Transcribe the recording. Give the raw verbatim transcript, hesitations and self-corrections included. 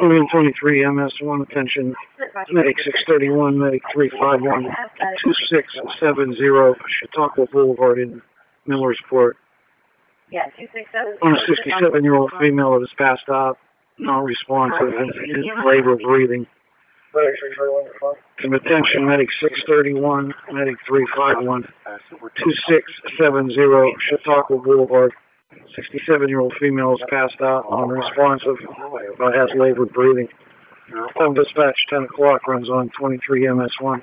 William twenty-three, M S one, attention, medic six thirty-one, medic three five one, two six seven zero, Chautauqua Boulevard in Millersport. Yeah, two six seven. A sixty-seven-year-old female that has passed out, non-responsive, and in labor breathing. Attention, medic six thirty-one, medic three five one, two six seven zero, Chautauqua Boulevard. sixty-seven-year-old female is passed out, non-responsive, but has labored breathing. Time dispatch ten o'clock, runs on twenty-three M S one.